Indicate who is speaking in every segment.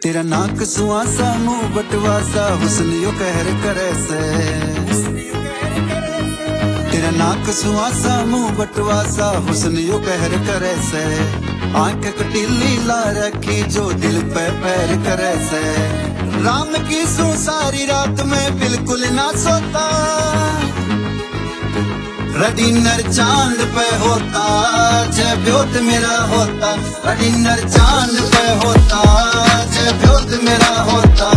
Speaker 1: तेरा नाक सुहासा मुंह बटवासा हुस्न यो कहर करे से। तेरा नाक सुहासा मुंह बटवासा हुस्न यो कहर करे से। आंख कटीली ला रखी जो दिल पे पैर करे से। राम की सू सारी रात में बिल्कुल ना सोता। डिनर चांद पे होता जय ब्योत मेरा होता। डिनर चांद पे होता जय ब्योत मेरा होता।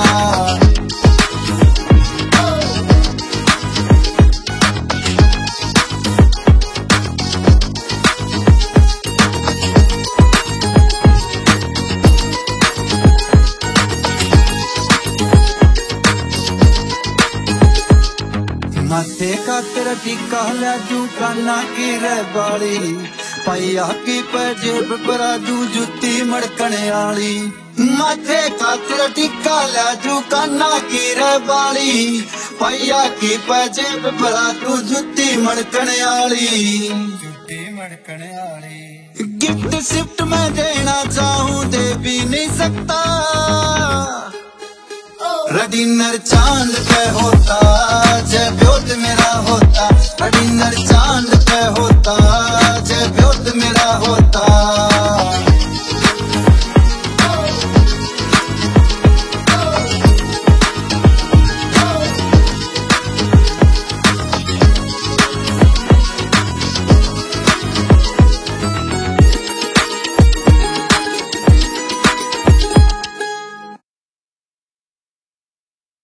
Speaker 1: माथे का तेरा टीका लाजू काना की रबाली। पाइया की पैजेब बराजू जुत्ती मड़कने आली। माथे का तेरा टीका लाजू काना की रबाली। पाइया की पैजेब बराजू जुत्ती मड़कने आली। जुत्ती मड़कने आली। गिफ्ट शिफ्ट में देना चाहूं दे भी नहीं सकता। डिनर चांद पे